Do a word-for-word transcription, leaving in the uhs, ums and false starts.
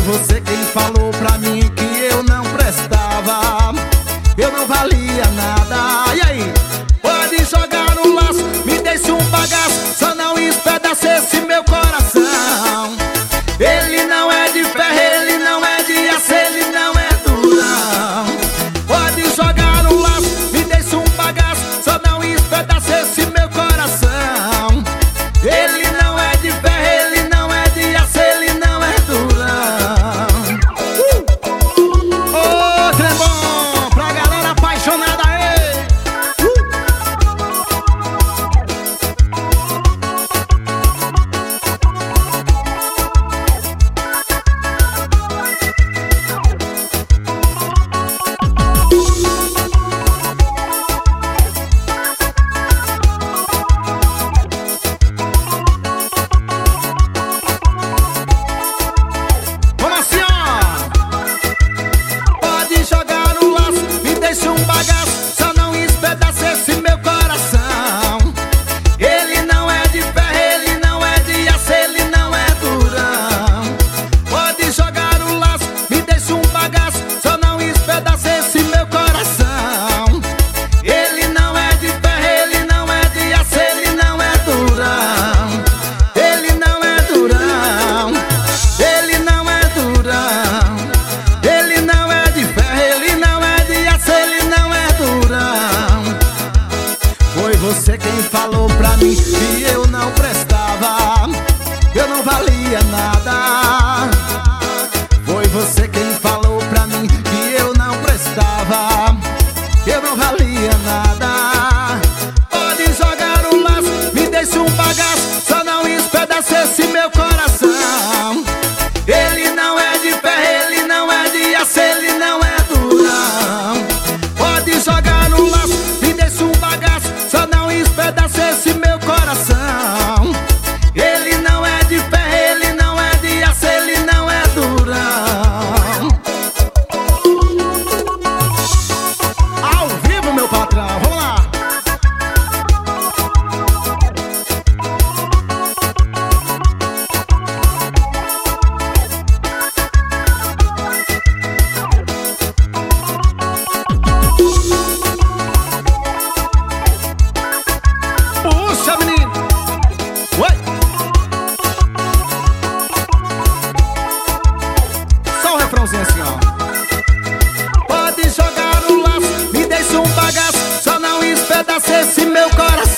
você quem falou pra mim que eu não prestava, eu não valia nada. E aí? Pode jogar no laço, me deixe um bagaço, só não espedace esse meu coração. Ele não é de ferro, ele não é de aço, ele não é durão. Pode jogar no laço, me deixe um bagaço, só não espedace esse meu coração. Ele não é de ferro, ele não é de aço, ele não é durão. uh! Ô, trem bom, pra galera apaixonada aí. uh! Vamos assim, ó. Pode jogar no laço, me deixe um bagaço, só não espedace esse meu coração. Ele não é de ferro, ele não é de aço, ele não é durão. Pode jogar no laço, me deixe um bagaço, só não espedace esse meu coração. Ele não é de ferro, ele não é de aço, ele não é durão. Ele não é durão. Ele não é durão. Ele não é de ferro, ele não é de aço, ele não é durão. Foi você quem falou pra mim que eu não prestava, eu não valia nada. Foi você quem falou pra mim que eu não prestava, eu não valia nada. Pode jogar no laço, me deixe um bagaço, só não espedace esse meu coração. Ele não é de ferro, ele não é de aço, ele não é durão. Pode jogar no laço, me deixe um bagaço, só não espedace esse meu coração. Ele não é de ferro, ele não é de aço, ele não é durão. Ao vivo, meu patrão, vamos lá. Puxa, menino. Oi. Só um refrãozinho assim, ó. Pode jogar no laço, me deixe um bagaço, só não espedace esse meu coração.